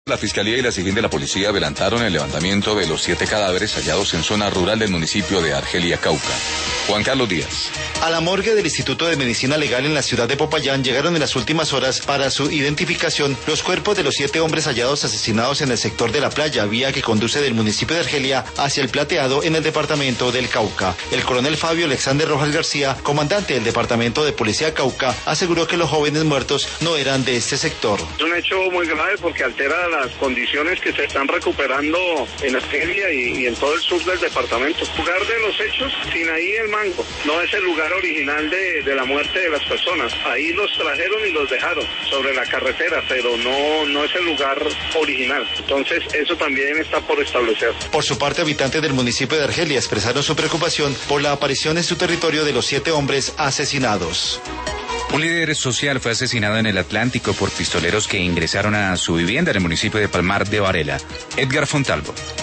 La Fiscalía y la SIJIN de la Policía adelantaron el levantamiento de los 7 cadáveres hallados en zona rural del municipio de Argelia, Cauca. Juan Carlos Díaz. A la morgue del Instituto de Medicina Legal en la ciudad de Popayán llegaron en las últimas horas para su identificación los cuerpos de los 7 hombres hallados asesinados en el sector de la playa, vía que conduce del municipio de Argelia hacia el Plateado en el departamento del Cauca. El coronel Fabio Alexander Rojas García, comandante del departamento de policía Cauca, aseguró que los jóvenes muertos no eran de este sector. Es un hecho muy grave porque altera las condiciones que se están recuperando en Argelia y en todo el sur del departamento. El lugar de los hechos, Sinaí el Mango, no es el lugar original de la muerte de las personas. Ahí los trajeron y los dejaron sobre la carretera, pero no es el lugar original. Entonces eso también está por establecer. Por su parte, habitantes del municipio de Argelia expresaron su preocupación por la aparición en su territorio de los 7 hombres asesinados. Un líder social fue asesinado en el Atlántico por pistoleros que ingresaron a su vivienda en el municipio de Palmar de Varela. Edgar Fontalvo.